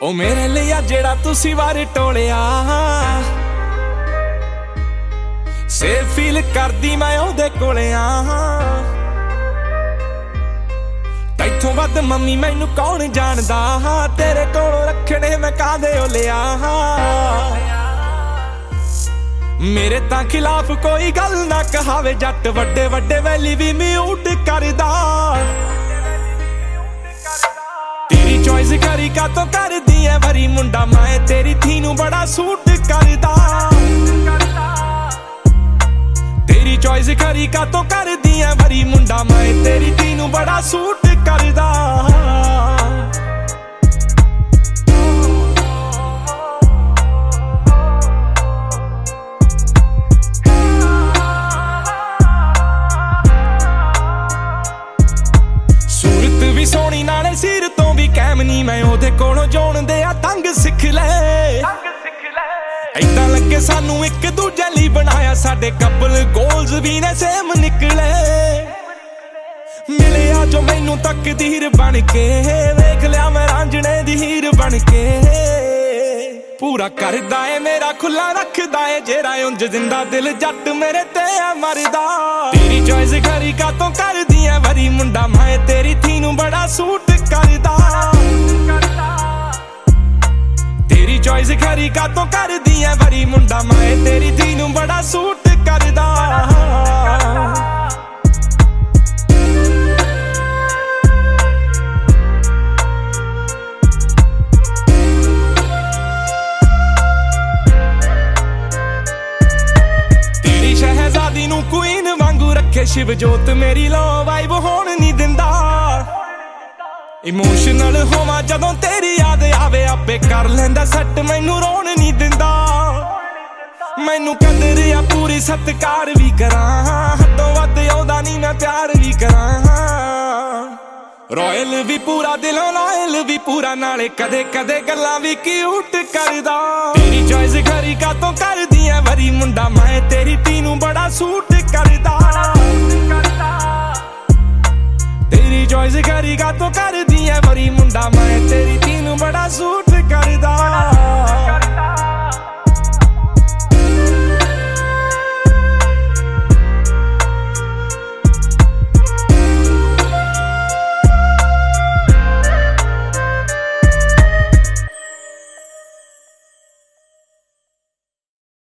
ओ मेरे लिया जेड़ा तुसी वार टोलिया सेफ फील करदी मैं ओदे कोले आ तैथों वध मम्मी मैनू कौन जानदा तेरे कोलों रखने मैं कादे ओ लिया मेरे तां खिलाफ कोई गल ना कहावे जट वड्डे वड्डे वैली भी म्यूट करदा तेरी चॉइस करी का तो कर दी है वरी मुंडा मैं तेरी थी नू बड़ा सूट करदा तेरी चॉइस करी का तो कर दी है वरी मुंडा मैं तेरी थी नू बड़ा सूट करदा सूरत भी सोहनी नाले सिर तो भी कैम नी मैं ओदे कोलों जोण दे आ तंग सिख ले ऐदां लगे सानू एक दूजे लई बनाया साडे कपल गोल्स भी ने सेम निकले मिलिया जो मैनू तकदीर बन के वेख लिया मैं रांझणे दी हीर बन के पूरा करदा है मेरा खुला रखदा है जेरा उंज जिंदा दिल जट मेरे ते आ मरदा तेरी चॉइस खरी का तो कर दी है वरी मुंडा मैं तेरी थी नू बड़ा सूट करदा तेरी चॉइस खरी का तो कर दी है वरी मुंडा मैं तेरी थी नू बड़ा सूट करदा तेरी शहजादी नू क्वीन वांगू रखे शिव जोत मेरी लो वाइब होण नहीं दिंदा इमोशनल होवां जदों तेरी याद आवे आपे कर लैंदा सट मैनू रोण नहीं दिंदा मैनू कदर आ पूरी सत्कार भी करां हदों वध ओदा नहीं मैं प्यार भी करां रॉयल भी पूरा दिलों लॉयल भी पूरा नाले कदे कदे गल्लां भी क्यूट करदा तेरी चॉइस खरी का तो कर दी है वरी मुंडा मैं तेरी ती नू बड़ा सूट